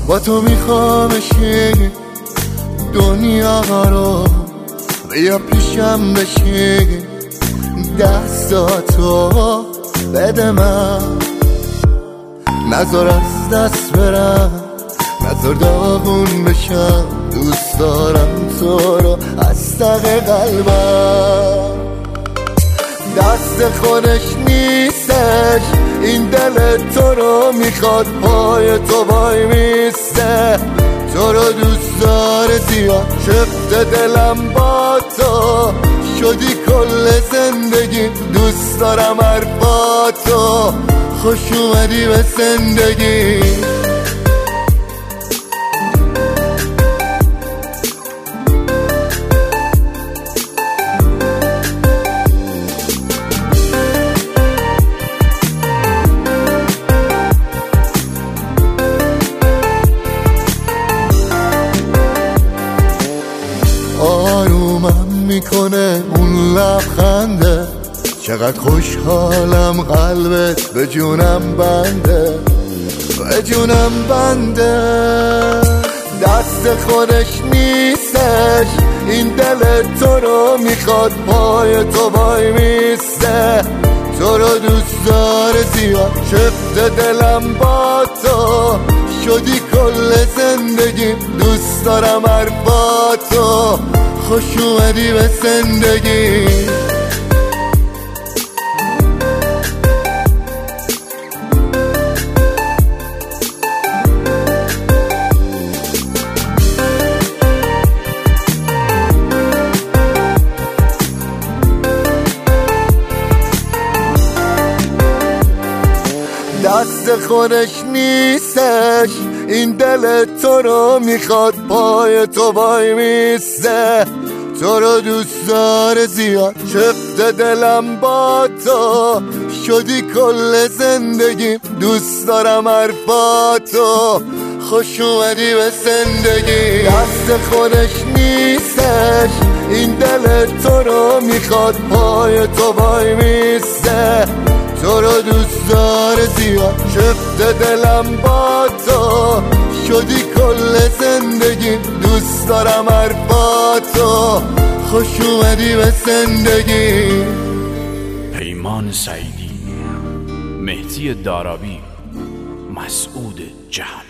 با تو میخوام بشه دنیا رو بیا پیشم بشه دستاتو بده من نذار از دست برم نذار داغون بشم دوست دارم تو رو از ته قلبم دست خودش نیستش این دل تو رو میخواد پای تو وای میسته تو رو دوست داره زیاد شفت دلم با تو شدی کل زندگی دوست دارم حرفاتو خوش اومدی به زندگی آرومم میکنه اون لبخنده چقدر خوشحالم قلبت به جونم بنده به جونم بنده دست خودش نیستش این دل تو رو میخواد پای تو وای میسته تو رو دوست داره زیاد شفت دلم با تو شدی کل زندگی دوست دارم حرفاتو خوش اومدی به زندگی دست خودش نیستش این دل تو رو میخواد پای تو وای میسته تو رو دوست داره زیاد شفت دلم با تو شدی کل زندگی دوست دارم حرفاتو خوش اومدی به زندگی دست خودش نیستش این دل تو رو میخواد پای تو وای میسته تو رو دوست داره زیاد شفت دلم با تو شدی کل زندگی دوست دارم حرفاتو خوش اومدی به زندگی پیمان سعیدی، مهدی دارابی، مسعود جهان.